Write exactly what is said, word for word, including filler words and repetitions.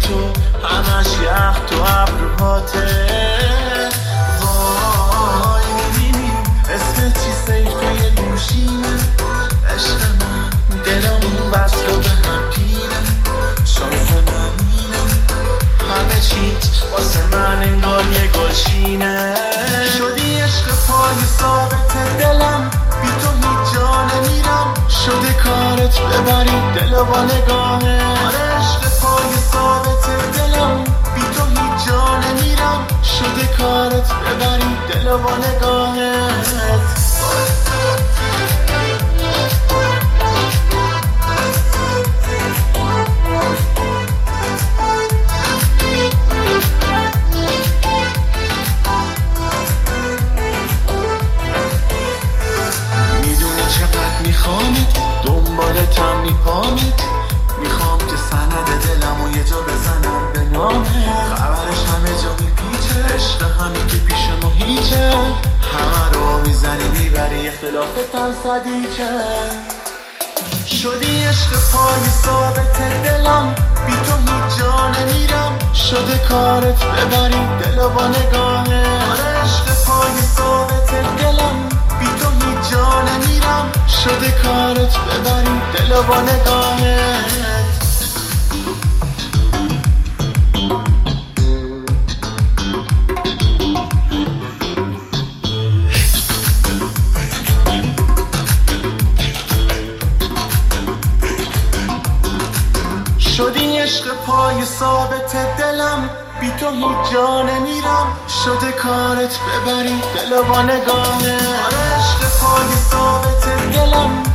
تو همش یخ تو ابروهاته. وای میبینی اسم چی سیف توی گوشیمه. عشق من دلمون بست رو به هم پیره. شانس منینه همه چیت واسه من انگار یه گلچینه. شدی عشق پای ثابت دلم، بی تو هیچ جا نمیرم. شده کارت ببری دل با نگاهه. آره عشق پای ثابت دلم، بی تو هیچ جا نمیرم. شده کارت ببری دل با نگاهت. میخوامت دنبالتم میپامت. میخوام که سند دلمو یه جا بزنم به نامت. خبرش همه جا میپیچه، عشق همین که پیش ما هیچه. همه رو میزنی میبری اختلافت هم صدیچه. شدی عشق پای ثابت دلم، بی تو هیچ جا نمیرم. شده کارت ببری دل با نگاهه. آره عشق پای ثابت دلم، بی تو هیچ جا نمیرم. شده کارت ببری دل با نگاهت. شدی عشق پای ثابت دلم، بی تو هیچ جا نمیرم. شده کارت ببری دل با نگاهه. آره عشق پای ثابت دلم،